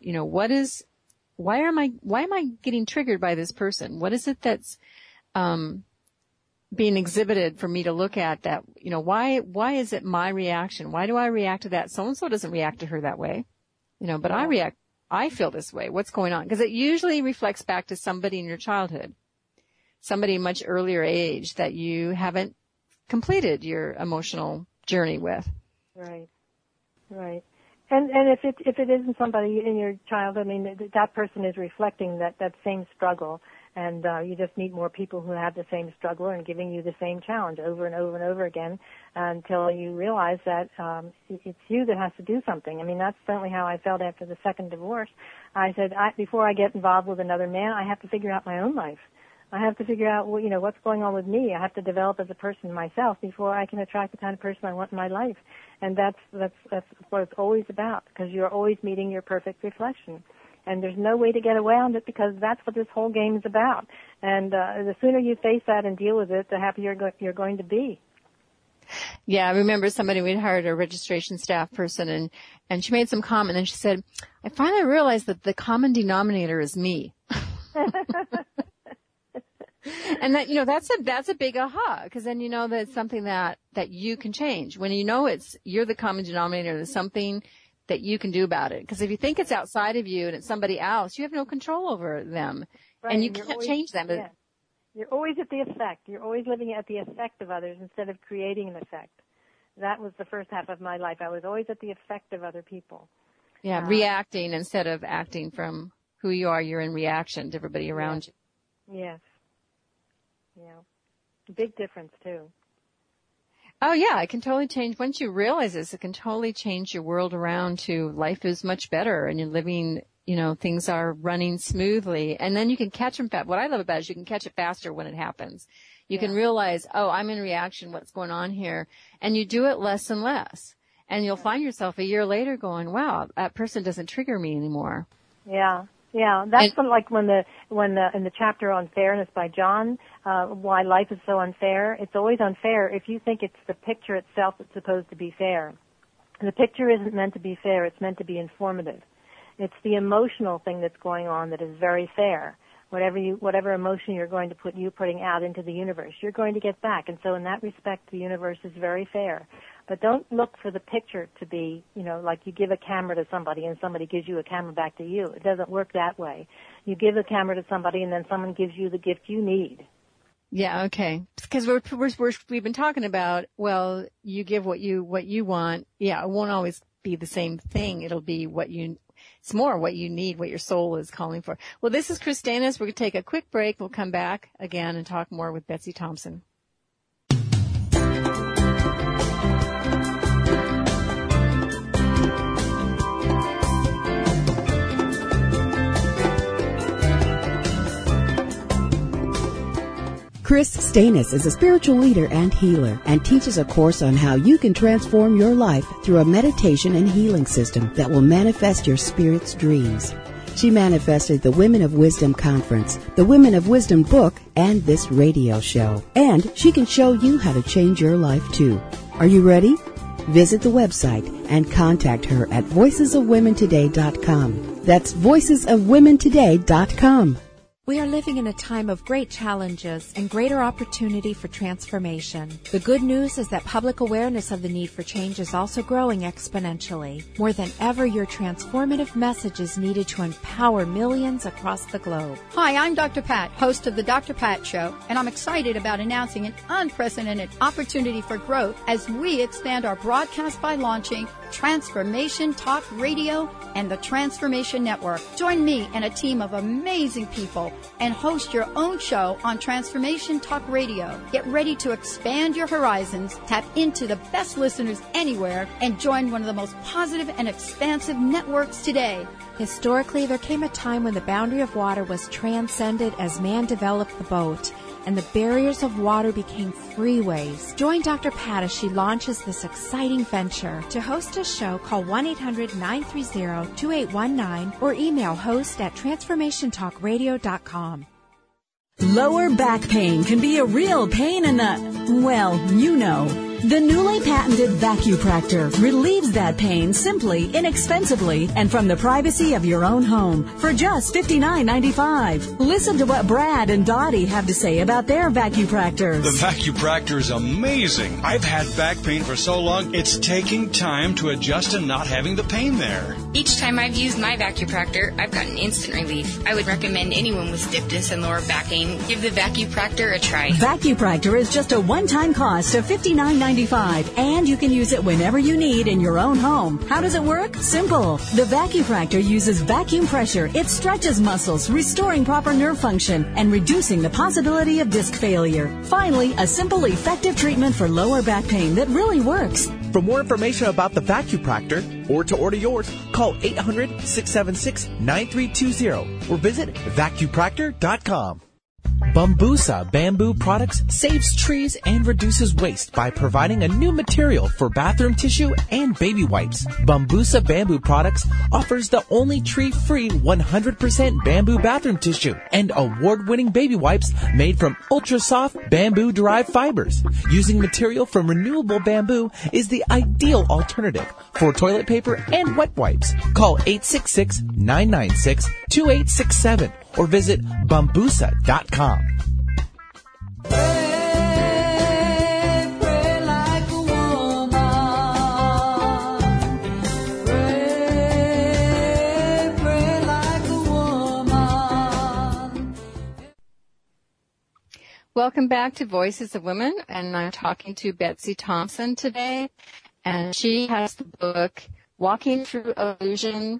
why am I getting triggered by this person? What is it that's being exhibited for me to look at that, why is it my reaction? Why do I react to that? So-and-so doesn't react to her that way, but I feel this way. What's going on? Because it usually reflects back to somebody in your childhood, somebody much earlier age that you haven't completed your emotional journey with. Right. And if it isn't somebody in your childhood, I mean, that person is reflecting that same struggle. And you just need more people who have the same struggle and giving you the same challenge over and over and over again until you realize that it's you that has to do something. I mean, that's certainly how I felt after the second divorce. I said, before I get involved with another man, I have to figure out my own life. I have to figure out, what's going on with me. I have to develop as a person myself before I can attract the kind of person I want in my life. And that's what it's always about, because you're always meeting your perfect reflection. And there's no way to get around it, because that's what this whole game is about. And the sooner you face that and deal with it, the happier you're going to be. Yeah, I remember we'd hired a registration staff person, and she made some comment, and she said, I finally realized that the common denominator is me. And that, that's a big aha, because then that it's something that you can change. When you're the common denominator, there's something that you can do about it. Because if you think it's outside of you and it's somebody else, you have no control over them. Right. And you can't change them. Yeah. You're always at the effect. You're always living at the effect of others instead of creating an effect. That was the first half of my life. I was always at the effect of other people. Yeah, reacting instead of acting from who you are. You're in reaction to everybody around you. Yes. Yeah. Big difference, too. Oh, yeah, it can totally change. Once you realize this, it can totally change your world around to life is much better and you're living, things are running smoothly. And then you can catch them fast. What I love about it is you can catch it faster when it happens. You can realize, I'm in reaction, what's going on here? And you do it less and less. And you'll find yourself a year later going, wow, that person doesn't trigger me anymore. Yeah. Yeah, that's like when in the chapter on fairness by John, why life is so unfair. It's always unfair if you think it's the picture itself that's supposed to be fair. The picture isn't meant to be fair, it's meant to be informative. It's the emotional thing that's going on that is very fair. Whatever emotion you're going to putting out into the universe, you're going to get back. And so in that respect, the universe is very fair. But don't look for the picture to be, like you give a camera to somebody and somebody gives you a camera back to you. It doesn't work that way. You give a camera to somebody and then someone gives you the gift you need. Yeah, okay. Because we've been talking about, well, you give what you want. Yeah, it won't always be the same thing. It'll be it's more what you need, what your soul is calling for. Well, this is Chris Stanis. We're going to take a quick break. We'll come back again and talk more with Betsy Thompson. Chris Stanis is a spiritual leader and healer and teaches a course on how you can transform your life through a meditation and healing system that will manifest your spirit's dreams. She manifested the Women of Wisdom Conference, the Women of Wisdom book, and this radio show. And she can show you how to change your life too. Are you ready? Visit the website and contact her at voicesofwomentoday.com. That's voicesofwomentoday.com. We are living in a time of great challenges and greater opportunity for transformation. The good news is that public awareness of the need for change is also growing exponentially. More than ever, your transformative message is needed to empower millions across the globe. Hi, I'm Dr. Pat, host of the Dr. Pat Show, and I'm excited about announcing an unprecedented opportunity for growth as we expand our broadcast by launching Transformation Talk Radio and the Transformation Network. Join me and a team of amazing people and host your own show on Transformation Talk Radio. Get ready to expand your horizons, tap into the best listeners anywhere, and join one of the most positive and expansive networks today. Historically, there came a time when the boundary of water was transcended as man developed the boat, and the barriers of water became freeways. Join Dr. Pat as she launches this exciting venture. To host a show, call 1-800-930-2819 or email host@transformationtalkradio.com. Lower back pain can be a real pain in the, well, you know. The newly patented VacuPractor relieves that pain simply, inexpensively, and from the privacy of your own home for just $59.95. Listen to what Brad and Dottie have to say about their VacuPractors. The VacuPractor is amazing. I've had back pain for so long, it's taking time to adjust to not having the pain there. Each time I've used my VacuPractor, I've gotten instant relief. I would recommend anyone with stiffness and lower back pain give the VacuPractor a try. VacuPractor is just a one-time cost of $59.95, and you can use it whenever you need in your own home. How does it work? Simple. The VacuPractor uses vacuum pressure. It stretches muscles, restoring proper nerve function and reducing the possibility of disc failure. Finally, a simple, effective treatment for lower back pain that really works. For more information about the VacuPractor or to order yours, call 800-676-9320 or visit vacupractor.com. Bambusa Bamboo Products saves trees and reduces waste by providing a new material for bathroom tissue and baby wipes. Bambusa Bamboo Products offers the only tree-free 100% bamboo bathroom tissue and award-winning baby wipes made from ultra-soft bamboo-derived fibers. Using material from renewable bamboo is the ideal alternative for toilet paper and wet wipes. Call 866-996-2867 or visit bambusa.com. Welcome back to Voices of Women, and I'm talking to Betsy Thompson today, and she has the book Walking Through Illusion,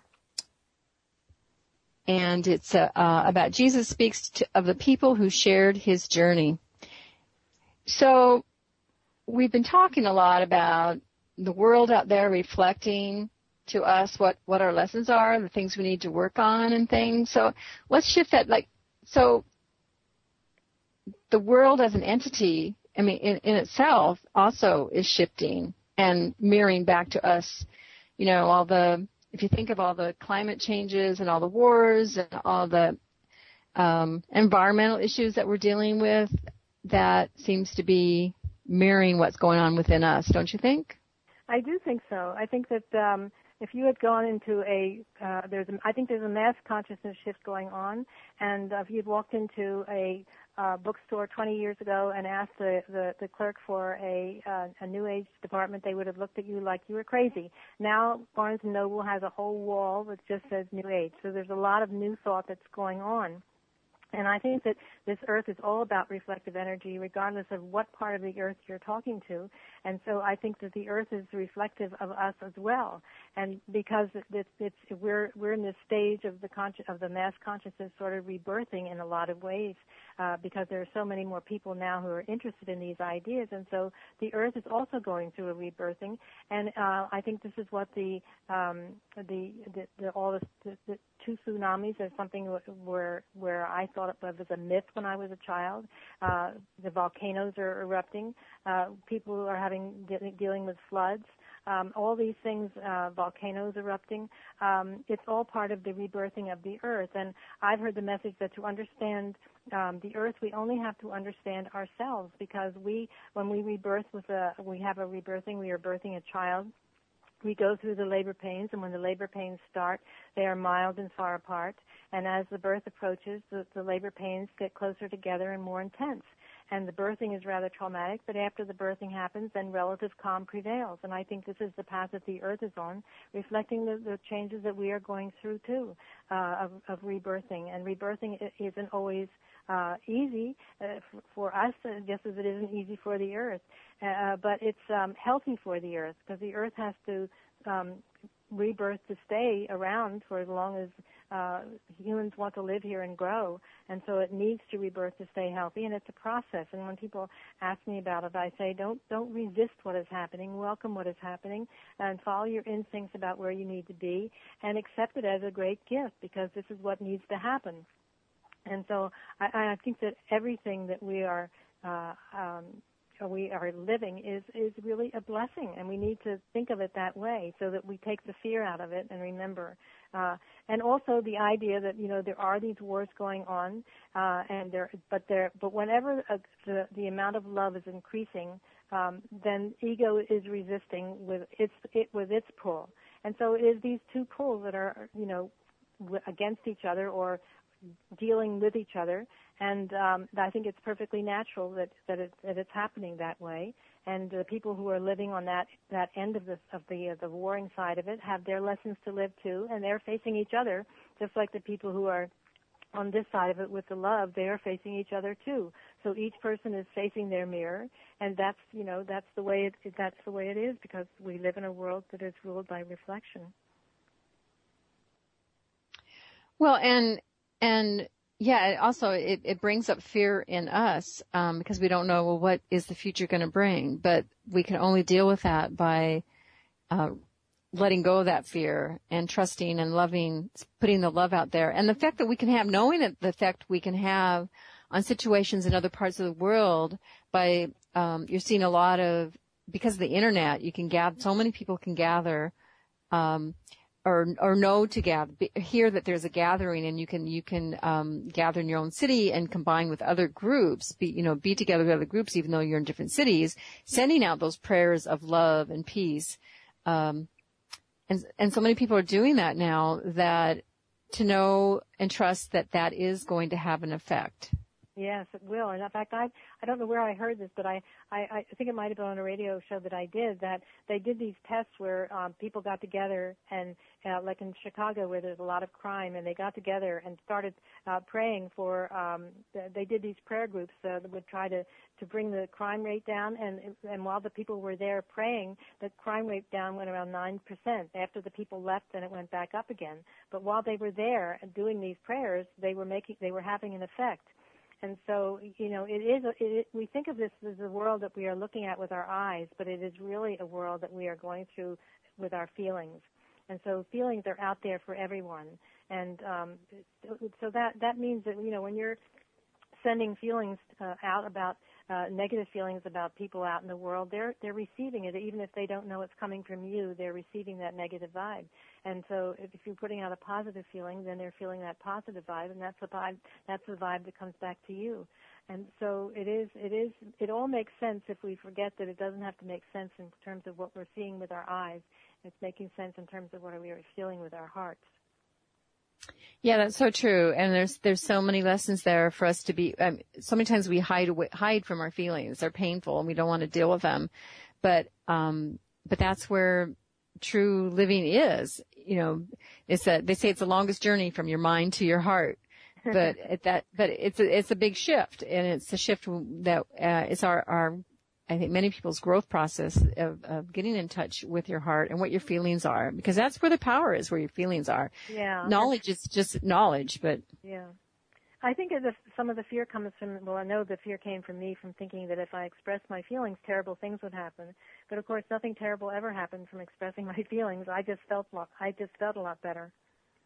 and it's about Jesus speaks of the people who shared his journey. So we've been talking a lot about the world out there reflecting to us what our lessons are, the things we need to work on and things. So let's shift that. So the world as an entity, I mean, in itself also is shifting and mirroring back to us, you know, if you think of all the climate changes and all the wars and all the environmental issues that we're dealing with, that seems to be mirroring what's going on within us, don't you think? I do think so. I think that if you had gone into I think there's a mass consciousness shift going on, and if you'd walked into a bookstore 20 years ago and asked the clerk for a New Age department, they would have looked at you like you were crazy. Now Barnes & Noble has a whole wall that just says New Age. So there's a lot of new thought that's going on. And I think that this earth is all about reflective energy, regardless of what part of the earth you're talking to. And so I think that the earth is reflective of us as well. And because we're in this stage of the mass consciousness sort of rebirthing in a lot of ways, because there are so many more people now who are interested in these ideas. And so the earth is also going through a rebirthing. And I think this is what the two tsunamis is something where I thought it was a myth when I was a child. The volcanoes are erupting. People are dealing with floods. All these things, volcanoes erupting, it's all part of the rebirthing of the earth. And I've heard the message that to understand the earth, we only have to understand ourselves, because when we rebirth we have a rebirthing, we are birthing a child. We go through the labor pains, and when the labor pains start, they are mild and far apart. And as the birth approaches, the labor pains get closer together and more intense. And the birthing is rather traumatic, but after the birthing happens, then relative calm prevails. And I think this is the path that the earth is on, reflecting the changes that we are going through too, of rebirthing. And rebirthing isn't always easy for us, just as it isn't easy for the earth. But it's healthy for the earth, because the earth has to rebirth to stay around for as long as humans want to live here and grow. And so it needs to rebirth to stay healthy, and it's a process. And when people ask me about it, I say, don't resist what is happening. Welcome what is happening, and follow your instincts about where you need to be, and accept it as a great gift, because this is what needs to happen. And so I think that everything that we are we are living is really a blessing, and we need to think of it that way so that we take the fear out of it and remember. And also the idea that there are these wars going on, but whenever the amount of love is increasing, then ego is resisting with its pull, and so it is these two pulls that are against each other or dealing with each other, and I think it's perfectly natural that it's happening that way. And the people who are living on that end of the warring side of it have their lessons to live too, and they're facing each other just like the people who are on this side of it with the love. They are facing each other too. So each person is facing their mirror, and that's the way it is, because we live in a world that is ruled by reflection. Well, and yeah, also it brings up fear in us, because we don't know, well, what is the future going to bring? But we can only deal with that by letting go of that fear and trusting and loving, putting the love out there. And the effect that we can have, knowing that the effect we can have on situations in other parts of the world by, you're seeing a lot of, because of the internet, you can gather, so many people can gather, or know to gather, hear that there's a gathering, and you can gather in your own city and combine with other groups, be together with other groups, even though you're in different cities, sending out those prayers of love and peace. And so many people are doing that now, that to know and trust that is going to have an effect. Yes, it will. And in fact, I don't know where I heard this, but I think it might have been on a radio show that I did, that they did these tests where people got together and like in Chicago where there's a lot of crime, and they got together and started praying for, they did these prayer groups that would try to bring the crime rate down, and while the people were there praying, the crime rate down went around 9%. After the people left, then it went back up again. But while they were there doing these prayers, they were having an effect. And so, we think of this as a world that we are looking at with our eyes, but it is really a world that we are going through with our feelings. And so feelings are out there for everyone. And so that means that, when you're sending feelings out about negative feelings about people out in the world, they're receiving it. Even if they don't know it's coming from you, they're receiving that negative vibe. And so if you're putting out a positive feeling, then they're feeling that positive vibe, and that's the vibe that comes back to you. And so it all makes sense if we forget that it doesn't have to make sense in terms of what we're seeing with our eyes. It's making sense in terms of what we are feeling with our hearts. Yeah, that's so true. And there's so many lessons there for us to be, so many times we hide from our feelings. They're painful and we don't want to deal with them. But that's where true living is. It's they say it's the longest journey from your mind to your heart. But it's a big shift, and it's a shift that, it's our I think many people's growth process of getting in touch with your heart and what your feelings are, because that's where the power is, where your feelings are. Yeah. Knowledge is just knowledge, but. Yeah. I think some of the fear comes from, I know the fear came from me from thinking that if I expressed my feelings, terrible things would happen. But of course, nothing terrible ever happened from expressing my feelings. I just felt a lot better.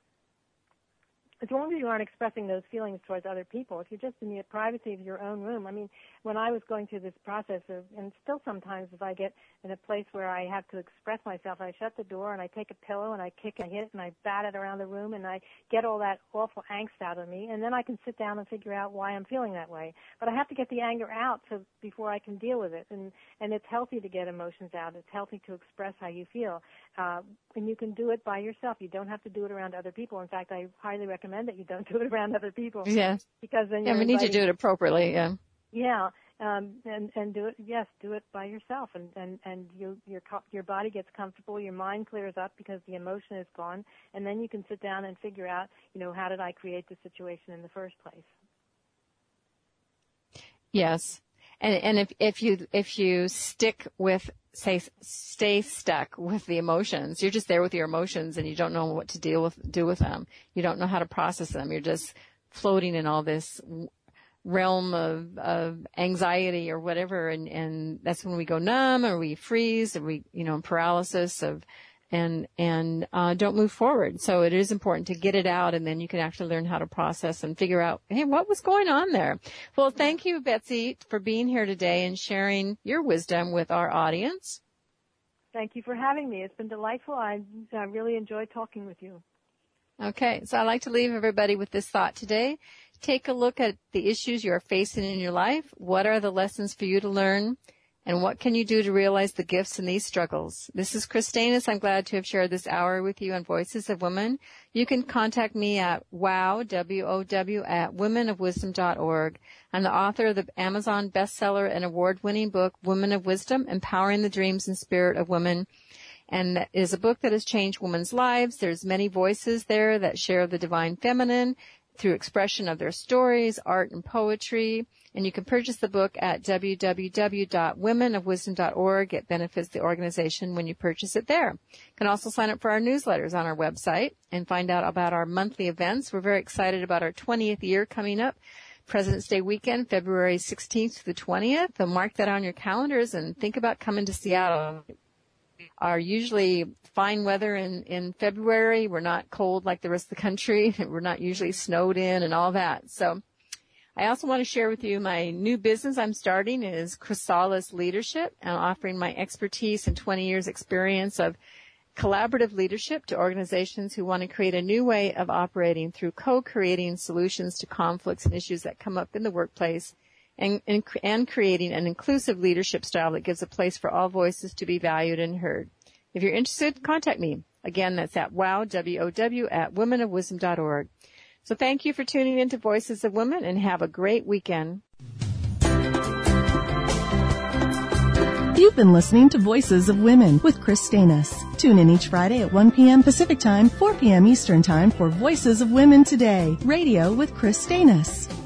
As long as you aren't expressing those feelings towards other people, if you're just in the privacy of your own room. I mean, when I was going through this process and still sometimes if I get in a place where I have to express myself, I shut the door and I take a pillow and I kick and I hit it and I bat it around the room and I get all that awful angst out of me, and then I can sit down and figure out why I'm feeling that way. But I have to get the anger out before I can deal with it. And it's healthy to get emotions out. It's healthy to express how you feel. And you can do it by yourself. You don't have to do it around other people. In fact, I highly recommend that you don't do it around other people. Yeah. Because then we need to do it appropriately. Yeah. Yeah. And do it. Yes, do it by yourself, and your body gets comfortable. Your mind clears up because the emotion is gone, and then you can sit down and figure out, how did I create the situation in the first place? Yes. And if you stick with, stay stuck with the emotions, you're just there with your emotions and you don't know what to do with them. You don't know how to process them. You're just floating in all this realm of anxiety or whatever. And that's when we go numb or we freeze or we, paralysis of and don't move forward. So it is important to get it out, and then you can actually learn how to process and figure out, hey, what was going on there? Well, thank you, Betsy, for being here today and sharing your wisdom with our audience. Thank you for having me. It's been delightful. I really enjoyed talking with you. Okay, so I'd like to leave everybody with this thought today. Take a look at the issues you are facing in your life. What are the lessons for you to learn? And what can you do to realize the gifts in these struggles? This is Christanis. I'm glad to have shared this hour with you on Voices of Women. You can contact me at WOW, at womenofwisdom.org. I'm the author of the Amazon bestseller and award-winning book, Women of Wisdom, Empowering the Dreams and Spirit of Women. And that is a book that has changed women's lives. There's many voices there that share the divine feminine through expression of their stories, art, and poetry. And you can purchase the book at www.womenofwisdom.org. It benefits the organization when you purchase it there. You can also sign up for our newsletters on our website and find out about our monthly events. We're very excited about our 20th year coming up. President's Day weekend, February 16th to the 20th. So mark that on your calendars and think about coming to Seattle. Our usually fine weather in February. We're not cold like the rest of the country. We're not usually snowed in and all that. So I also want to share with you my new business I'm starting is Chrysalis Leadership. I'm offering my expertise and 20 years experience of collaborative leadership to organizations who want to create a new way of operating through co-creating solutions to conflicts and issues that come up in the workplace and creating an inclusive leadership style that gives a place for all voices to be valued and heard. If you're interested, contact me. Again, that's at WOW, W-O-W, at womenofwisdom.org. So thank you for tuning in to Voices of Women, and have a great weekend. You've been listening to Voices of Women with Chris Stanis. Tune in each Friday at 1 p.m. Pacific Time, 4 p.m. Eastern Time for Voices of Women Today, radio with Chris Stanis.